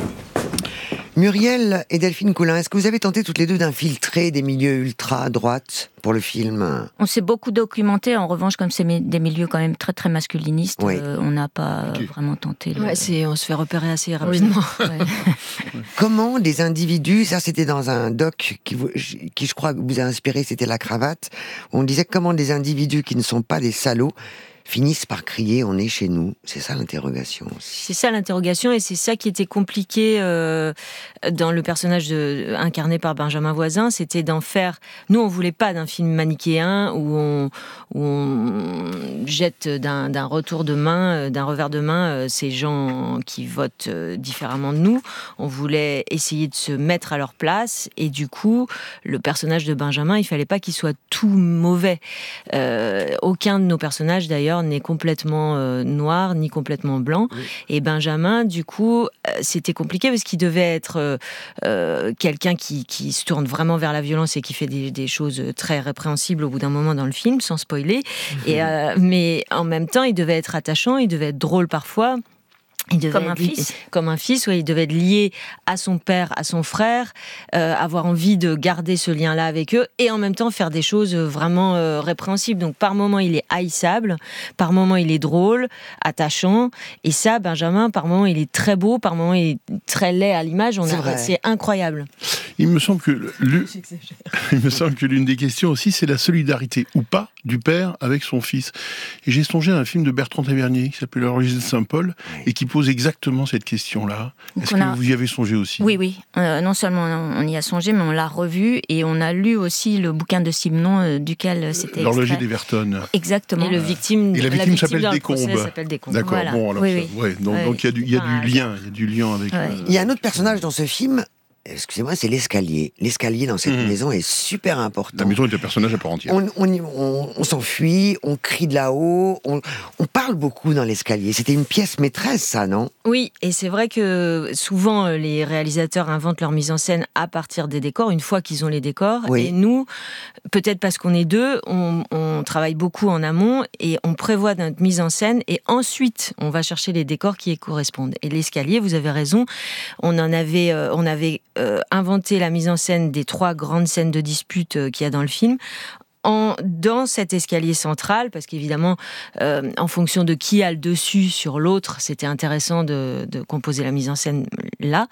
Muriel et Delphine Coulin, est-ce que vous avez tenté toutes les deux d'infiltrer des milieux ultra-droite pour le film? On s'est beaucoup documenté, en revanche, comme c'est des milieux quand même très très masculinistes, Oui. On n'a pas vraiment tenté. On se fait repérer assez rapidement. Comment des individus, ça c'était dans un doc qui je crois vous a inspiré, c'était La Cravate, où on disait comment des individus qui ne sont pas des salauds finissent par crier « on est chez nous ». C'est ça l'interrogation aussi. C'est ça l'interrogation, et c'est ça qui était compliqué dans le personnage incarné par Benjamin Voisin, c'était d'en faire... Nous, on voulait pas d'un film manichéen où on jette d'un retour de main, d'un revers de main, ces gens qui votent différemment de nous. On voulait essayer de se mettre à leur place, et du coup, le personnage de Benjamin, il fallait pas qu'il soit tout mauvais. Aucun de nos personnages, d'ailleurs, n'est complètement noir ni complètement blanc. Oui. Et Benjamin, du coup, c'était compliqué parce qu'il devait être quelqu'un qui se tourne vraiment vers la violence et qui fait des choses très répréhensibles au bout d'un moment dans le film, sans spoiler. Et, mais en même temps, il devait être attachant, il devait être drôle parfois. Comme un fils, ouais, il devait être lié à son père, à son frère, avoir envie de garder ce lien-là avec eux, et en même temps faire des choses vraiment répréhensibles. Donc par moments il est haïssable, par moments il est drôle, attachant, et ça, Benjamin, par moments il est très beau, par moments il est très laid à l'image, c'est incroyable. Il me semble que l'une des questions aussi, c'est la solidarité ou pas du père avec son fils. Et j'ai songé à un film de Bertrand Tavernier qui s'appelle L'Origine de Saint-Paul, et qui pose exactement cette question-là. Est-ce que vous y avez songé aussi? Oui. Non seulement on y a songé, mais on l'a revu, et on a lu aussi le bouquin de Simenon, duquel c'était L'Horloger d'Everton. Exactement. Et la victime s'appelle Descombes. D'accord, voilà. Bon, alors donc il y a du lien avec... Il y a un autre personnage dans ce film... Excusez-moi, c'est l'escalier. L'escalier dans cette maison est super important. La maison est un personnage à part entière. On s'enfuit, on crie de là-haut, on parle beaucoup dans l'escalier. C'était une pièce maîtresse, ça, non? Oui, et c'est vrai que souvent les réalisateurs inventent leur mise en scène à partir des décors, une fois qu'ils ont les décors. Oui. Et nous, peut-être parce qu'on est deux, on travaille beaucoup en amont et on prévoit notre mise en scène, et ensuite on va chercher les décors qui y correspondent. Et l'escalier, vous avez raison, on avait inventé la mise en scène des 3 grandes scènes de dispute qu'il y a dans le film, dans cet escalier central, parce qu'évidemment, en fonction de qui a le dessus sur l'autre, c'était intéressant de composer la mise en scène là.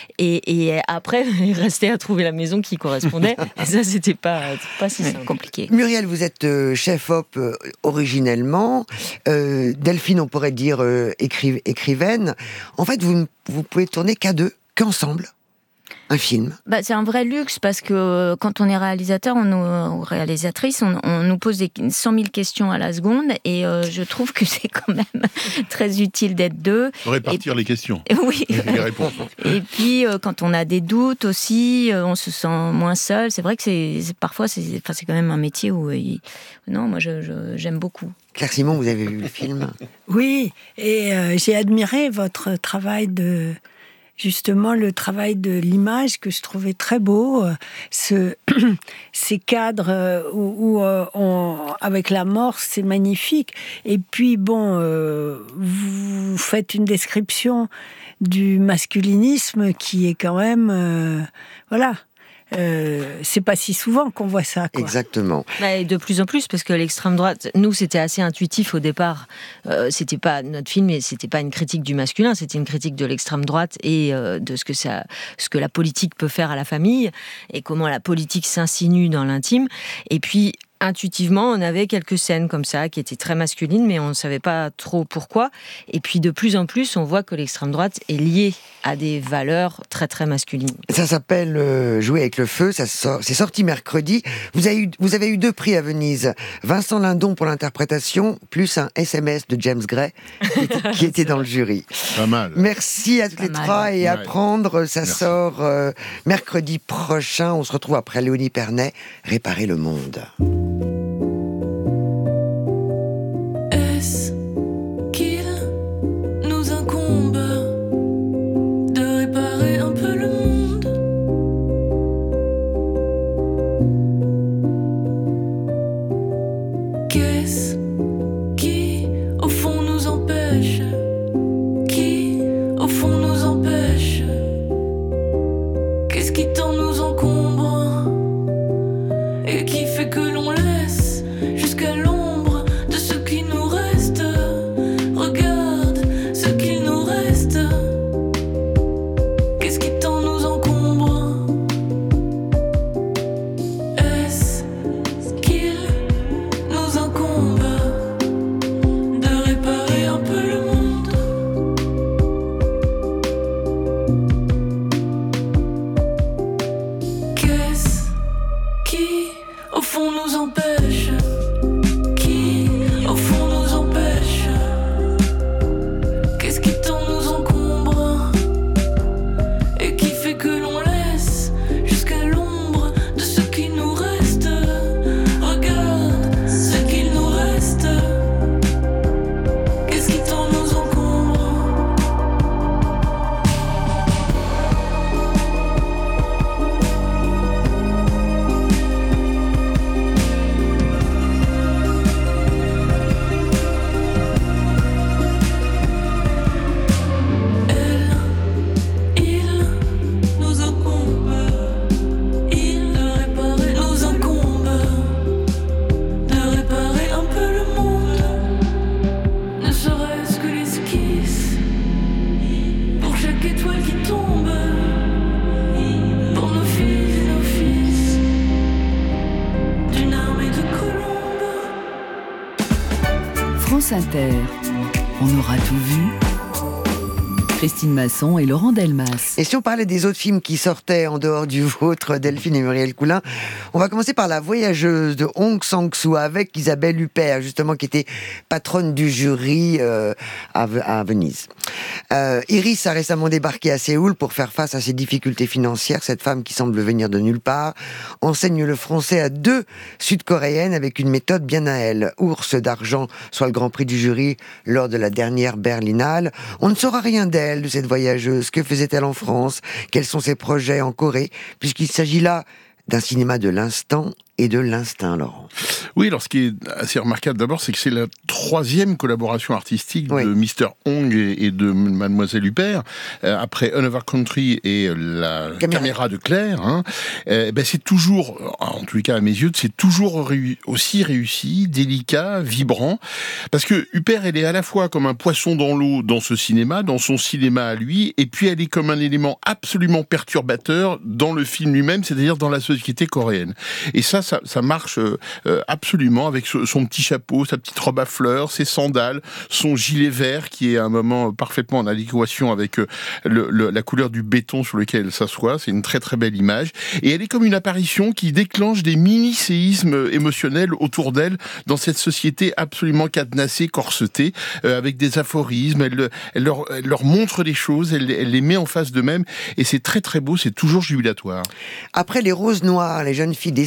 Et après, il restait à trouver la maison qui correspondait. Et ça, c'était pas si compliqué. Muriel, vous êtes chef-op originellement. Delphine, on pourrait dire écrivaine. En fait, vous pouvez tourner qu'ensemble. Un film. C'est un vrai luxe, parce que quand on est réalisateur ou réalisatrice, on nous pose 100 000 questions à la seconde, et je trouve que c'est quand même très utile d'être deux. Répartir les questions. Oui. Et les réponses. Et puis quand on a des doutes aussi, on se sent moins seul. C'est vrai que parfois c'est quand même un métier où non, moi j'aime beaucoup. Claire Simon, vous avez vu le film? Oui, et j'ai admiré votre travail justement le travail de l'image que je trouvais très beau, ces cadres où avec la mort, c'est magnifique. Et puis vous faites une description du masculinisme qui est quand même c'est pas si souvent qu'on voit ça, quoi. Exactement. Et de plus en plus, parce que l'extrême droite, nous, c'était assez intuitif au départ. C'était pas notre film, et c'était pas une critique du masculin, c'était une critique de l'extrême droite et de ce que la politique peut faire à la famille et comment la politique s'insinue dans l'intime. Et puis, intuitivement, on avait quelques scènes comme ça qui étaient très masculines, mais on ne savait pas trop pourquoi. Et puis, de plus en plus, on voit que l'extrême droite est liée à des valeurs très, très masculines. Ça s'appelle Jouer avec le feu, c'est sorti mercredi. Vous avez eu 2 prix à Venise. Vincent Lindon pour l'interprétation, plus un SMS de James Gray, qui était dans le jury. Pas mal. Merci à toutes les 3 et à prendre. Ça Merci. sort mercredi prochain. On se retrouve après Léonie Pernet, Réparer le monde. Est-ce qu'il nous incombe de réparer un peu le monde? Qu'est-ce qui, au fond, nous empêche? Qui, au fond, nous empêche? Qu'est-ce qui tant nous encombre et qui fait que l'on laisse jusqu'à l'ombre de ce qui nous reste? Regarde ce qu'il nous reste. Qu'est-ce qui tant nous encombre? Est-ce qu'il nous incombe de réparer un peu le monde? Qu'est-ce qui, au fond, nous empêche? Qui, au fond, nous empêche? Qu'est-ce qui tant nous encombre et qui fait que l'on laisse jusqu'à l'ombre de ce qui nous reste? Regarde ce qu'il nous reste. Qu'est-ce qui tant nous encombre? Il nous incombe, il de réparer, nous incombe de réparer un peu le monde, ne serait-ce que l'esquisse pour chaque étoile qui tombe, pour nos filles et nos fils d'une armée de colombes. France Inter, on aura tout vu. Christine Masson et Laurent Delmas. Et si on parlait des autres films qui sortaient en dehors du vôtre, Delphine et Muriel Coulin, on va commencer par La Voyageuse de Hong Sang-soo avec Isabelle Huppert, justement, qui était patronne du jury à Venise. Iris a récemment débarqué à Séoul pour faire face à ses difficultés financières. Cette femme qui semble venir de nulle part enseigne le français à 2 Sud-Coréennes avec une méthode bien à elle. Ours d'argent, soit le grand prix du jury lors de la dernière Berlinale. On ne saura rien d'elle, de cette voyageuse. Que faisait-elle en France? Quels sont ses projets en Corée? Puisqu'il s'agit là d'un cinéma de l'instant et de l'instinct, Laurent. Oui, alors ce qui est assez remarquable d'abord, c'est que c'est la 3e collaboration artistique de Mr. Hong et de Mademoiselle Huppert, après Another Country et la caméra de Claire. Hein. C'est toujours, en tous les cas à mes yeux, c'est toujours aussi réussi, délicat, vibrant, parce que Huppert, elle est à la fois comme un poisson dans l'eau dans ce cinéma, dans son cinéma à lui, et puis elle est comme un élément absolument perturbateur dans le film lui-même, c'est-à-dire dans la société coréenne. Et ça marche absolument avec son petit chapeau, sa petite robe à fleurs, ses sandales, son gilet vert qui est à un moment parfaitement en adéquation avec la couleur du béton sur lequel elle s'assoit. C'est une très très belle image. Et elle est comme une apparition qui déclenche des mini-séismes émotionnels autour d'elle dans cette société absolument cadenassée, corsetée, avec des aphorismes. Elle leur montre les choses, elle les met en face d'eux-mêmes et c'est très très beau, c'est toujours jubilatoire. Après Les Roses Noires, les jeunes filles des cités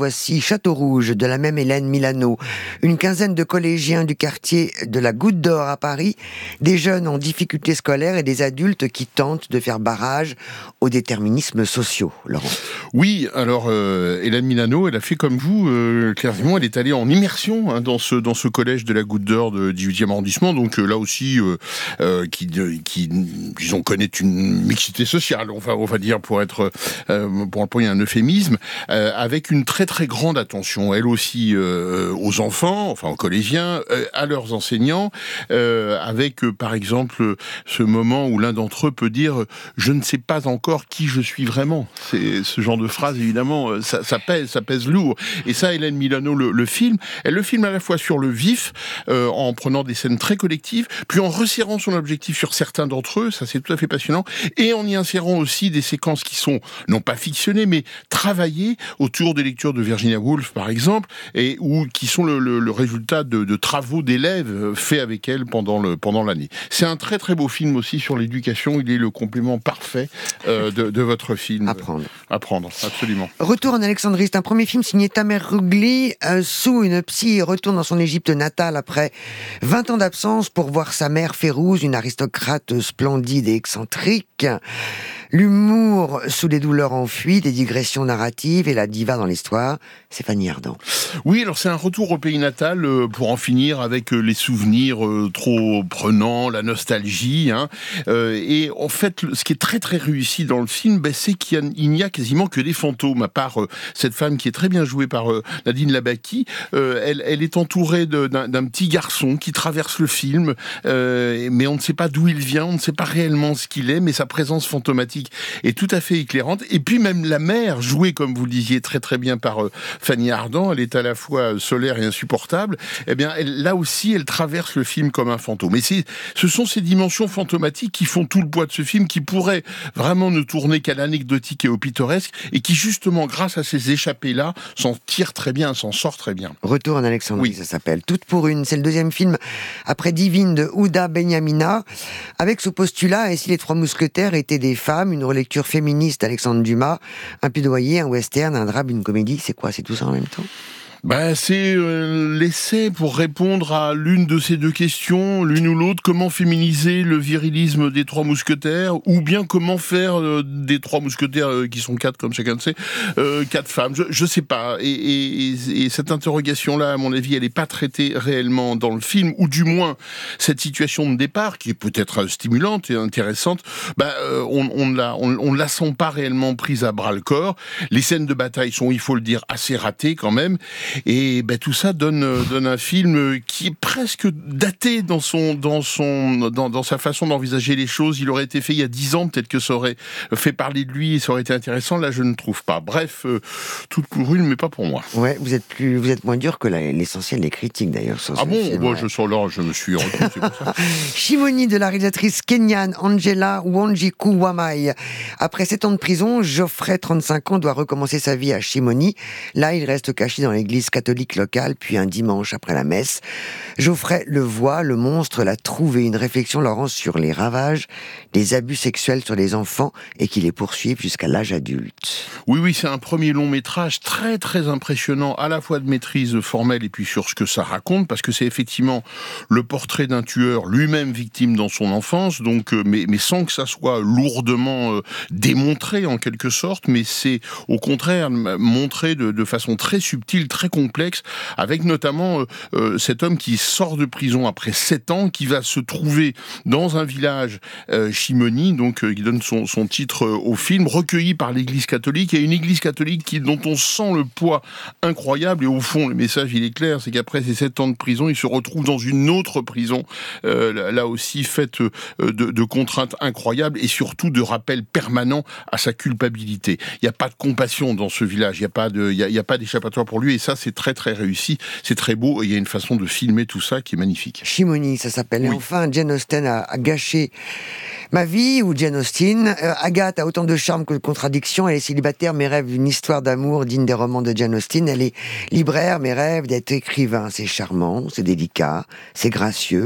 voici Château Rouge, de la même Hélène Milano. Une quinzaine de collégiens du quartier de la Goutte d'Or à Paris, des jeunes en difficulté scolaire et des adultes qui tentent de faire barrage aux déterminismes sociaux. Laurent. Oui, alors Hélène Milano, elle a fait comme vous, clairement, elle est allée en immersion dans ce collège de la Goutte d'Or de 18e arrondissement, donc là aussi, disons, connaît une mixité sociale, on va dire, pour employer un euphémisme, avec une très très grande attention, elle aussi, aux enfants, enfin aux collégiens, à leurs enseignants, avec par exemple ce moment où l'un d'entre eux peut dire « je ne sais pas encore qui je suis vraiment ». C'est ce genre de phrase, évidemment, ça pèse lourd. Et ça, Hélène Milano le filme. Elle le filme à la fois sur le vif, en prenant des scènes très collectives, puis en resserrant son objectif sur certains d'entre eux, ça c'est tout à fait passionnant, et en y insérant aussi des séquences qui sont, non pas fictionnées, mais travaillées autour des lectures de Virginia Woolf, par exemple, ou qui sont le résultat de travaux d'élèves faits avec elle pendant l'année. C'est un très très beau film aussi sur l'éducation, il est le complément parfait de votre film. Apprendre, absolument. Retour en Alexandrie, c'est un premier film signé Tamer Rugli. Sous une psy, retourne dans son Égypte natale après 20 ans d'absence pour voir sa mère Férouz, une aristocrate splendide et excentrique. L'humour sous les douleurs enfuies, des digressions narratives et la diva dans l'histoire, c'est Fanny Ardant. Oui, alors c'est un retour au pays natal pour en finir avec les souvenirs trop prenants, la nostalgie. Et en fait, ce qui est très très réussi dans le film, c'est qu'il n'y a quasiment que des fantômes, à part cette femme qui est très bien jouée par Nadine Labaki. Elle est entourée d'un petit garçon qui traverse le film, mais on ne sait pas d'où il vient, on ne sait pas réellement ce qu'il est, mais sa présence fantomatique est tout à fait éclairante. Et puis même la mère, jouée comme vous le disiez très très bien par Fanny Ardant, elle est à la fois solaire et insupportable. Eh bien, là aussi, elle traverse le film comme un fantôme. Et ce sont ces dimensions fantomatiques qui font tout le poids de ce film, qui pourrait vraiment ne tourner qu'à l'anecdotique et au pittoresque, et qui justement, grâce à ces échappées-là, s'en tire très bien, s'en sort très bien. Retour en Alexandrie, ça s'appelle. Toute pour une. C'est le deuxième film après Divine de Houda Benyamina, avec ce postulat, et si les trois mousquetaires étaient des femmes, une relecture féministe d'Alexandre Dumas, un plaidoyer, un western, un drame, une comédie, c'est quoi? C'est tout ça en même temps? C'est l'essai pour répondre à l'une de ces deux questions, l'une ou l'autre, comment féminiser le virilisme des trois mousquetaires, ou bien comment faire des trois mousquetaires, qui sont quatre comme chacun le sait, quatre femmes, je sais pas. Et cette interrogation-là, à mon avis, elle n'est pas traitée réellement dans le film, ou du moins, cette situation de départ, qui est peut-être stimulante et intéressante, on ne la sent pas réellement prise à bras-le-corps. Les scènes de bataille sont, il faut le dire, assez ratées quand même. Et tout ça donne un film qui est presque daté dans sa façon d'envisager les choses. Il aurait été fait il y a 10 ans, peut-être que ça aurait fait parler de lui et ça aurait été intéressant. Là, je ne trouve pas. Bref, toute pour une, mais pas pour moi. Ouais, vous êtes moins dur que l'essentiel des critiques d'ailleurs. Ah bon, je me suis rendu compte, c'est pour ça. Shimoni de la réalisatrice kenyane Angela Wanjiku Wamai. Après 7 ans de prison, Geoffrey, 35 ans, doit recommencer sa vie à Shimoni. Là, il reste caché dans l'église catholique locale, puis un dimanche après la messe. Geoffrey le voit, le monstre l'a trouvé. Une réflexion, Laurence, sur les ravages, les abus sexuels sur les enfants et qui les poursuivent jusqu'à l'âge adulte. Oui, c'est un premier long métrage très très impressionnant, à la fois de maîtrise formelle et puis sur ce que ça raconte, parce que c'est effectivement le portrait d'un tueur lui-même victime dans son enfance, donc mais sans que ça soit lourdement démontré en quelque sorte, mais c'est au contraire montré de façon très subtile, très complexe, avec notamment cet homme qui sort de prison après 7 ans, qui va se trouver dans un village Shimoni, donc qui donne son titre au film, recueilli par l'église catholique, et une église catholique dont on sent le poids incroyable, et au fond le message il est clair, c'est qu'après ces 7 ans de prison, il se retrouve dans une autre prison, là aussi faite de contraintes incroyables, et surtout de rappels permanents à sa culpabilité. Il n'y a pas de compassion dans ce village, il n'y a pas d'échappatoire pour lui, et ça c'est très très réussi, c'est très beau, et il y a une façon de filmer tout ça qui est magnifique. Shimoni, ça s'appelle. Oui. Et enfin, Jane Austen a gâché ma vie, ou Jane Austen. Agathe a autant de charme que de contradictions. Elle est célibataire mais rêve d'une histoire d'amour digne des romans de Jane Austen. Elle est libraire mais rêve d'être écrivain. C'est charmant, c'est délicat, c'est gracieux.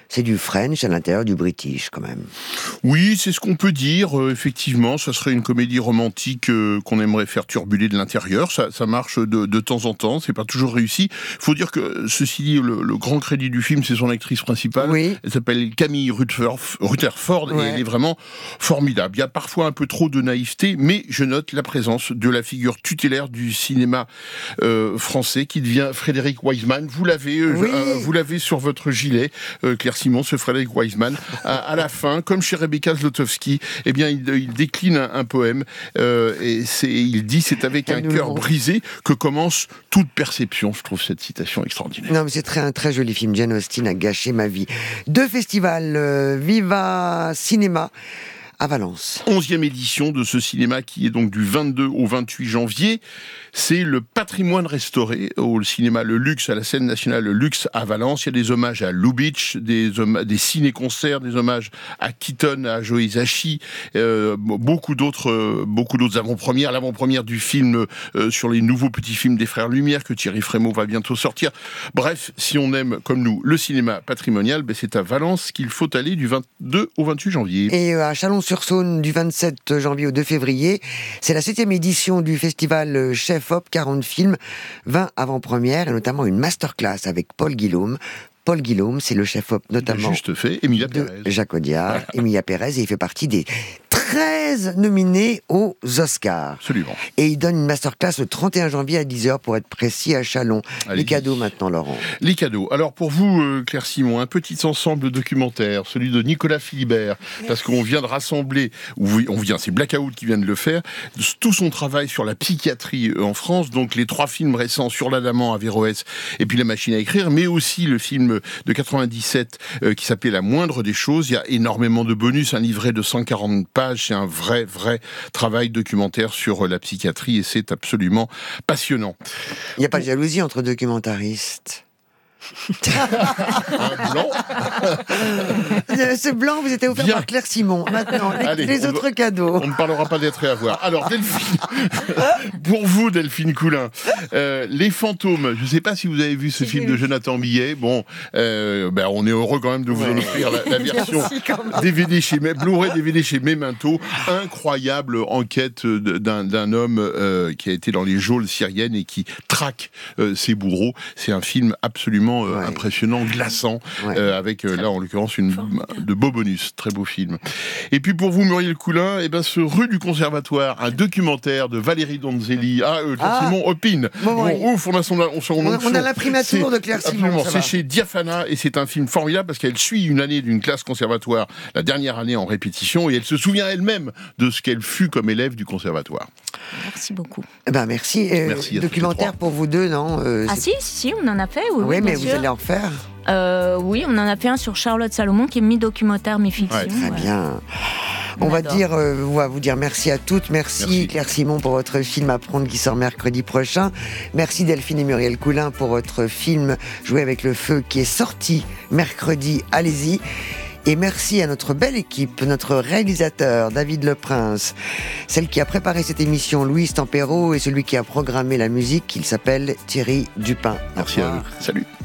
c'est du French à l'intérieur du British, quand même. Oui, c'est ce qu'on peut dire. Effectivement, ça serait une comédie romantique qu'on aimerait faire turbuler de l'intérieur. Ça marche de temps en temps. C'est pas toujours réussi. Il faut dire que, ceci dit, le grand crédit du film, c'est son actrice principale. Oui. Elle s'appelle Camille Rutherford et elle est vraiment formidable. Il y a parfois un peu trop de naïveté, mais je note la présence de la figure tutélaire du cinéma français qui devient Frédéric Wiseman. Vous l'avez sur votre gilet, Claire Simon, ce Frédéric Wiseman. À la fin, comme chez Rebecca Zlotowski, eh bien, il décline un poème il dit « C'est avec un cœur brisé que commence toute perception ». Je trouve cette citation extraordinaire. Non, mais c'est un très joli film. Jane Austen a gâché ma vie. 2 festivals, Viva Cinéma à Valence. 11e édition de ce cinéma qui est donc du 22 au 28 janvier. C'est le patrimoine restauré au cinéma Le Luxe, à la scène nationale Le Luxe à Valence. Il y a des hommages à Lubitsch, des ciné-concerts, des hommages à Keaton, à Joe Hisaishi, beaucoup d'autres avant-premières. L'avant-première du film sur les nouveaux petits films des Frères Lumière que Thierry Frémaux va bientôt sortir. Bref, si on aime, comme nous, le cinéma patrimonial, c'est à Valence qu'il faut aller du 22 au 28 janvier. Et à Chalon-sur-Saône, du 27 janvier au 2 février, c'est la 7e édition du festival Chef Op, 40 films, 20 avant-premières, et notamment une masterclass avec Paul Guillaume. Paul Guillaume, c'est le chef-op notamment Juste fait, Emilia de Pérez. Jacques Audiard, Emilia Pérez, et il fait partie des 13 nominés aux Oscars. Absolument. Et il donne une masterclass le 31 janvier à 10h pour être précis à Chalon. Allez-y. Les cadeaux maintenant, Laurent. Les cadeaux. Alors pour vous, Claire Simon, un petit ensemble documentaire, celui de Nicolas Philibert, parce qu'on vient de rassembler, c'est Blackout qui vient de le faire, tout son travail sur la psychiatrie en France, donc les 3 films récents sur l'Adamant, Averroès, et puis La Machine à écrire, mais aussi le film de 97 qui s'appelait La moindre des choses. Il y a énormément de bonus, un livret de 140 pages, c'est un vrai travail documentaire sur la psychiatrie et c'est absolument passionnant. Il n'y a pas de jalousie entre documentaristes. Un blanc. Ce blanc vous était offert par Claire Simon. Maintenant, les autres cadeaux. On ne parlera pas d'être et avoir. Alors, Delphine, pour vous, Delphine Coulin, Les Fantômes, je ne sais pas si vous avez vu ce film de Jonathan Millet. Bon, on est heureux quand même de vous en offrir la version DVD Blu-ray DVD chez Memento. Incroyable enquête d'un homme qui a été dans les geôles syriennes et qui traque ses bourreaux. C'est un film absolument impressionnant, glaçant, avec là en l'occurrence de beaux bonus, très beau film. Et puis pour vous, Muriel Coulin, ce Rue du Conservatoire, un documentaire de Valérie Donzelli. Claire Simon opine. Ouf, on a l'imprimatur de Claire Simon. C'est chez Diaphana et c'est un film formidable parce qu'elle suit une année d'une classe conservatoire, la dernière année en répétition, et elle se souvient elle-même de ce qu'elle fut comme élève du conservatoire. Merci beaucoup. Merci. Documentaire pour vous deux, non Si, on en a fait. Oui, mais bien sûr. vous allez en faire. Oui, on en a fait un sur Charlotte Salomon qui est mi-documentaire, mi-fiction. Très bien. On va vous dire merci à toutes. Merci Claire Simon pour votre film à prendre qui sort mercredi prochain. Merci Delphine et Muriel Coulin pour votre film Jouer avec le feu qui est sorti mercredi. Allez-y. Et merci à notre belle équipe, notre réalisateur David Leprince, celle qui a préparé cette émission Louise Tempero et celui qui a programmé la musique, il s'appelle Thierry Dupin. Merci à vous. Salut.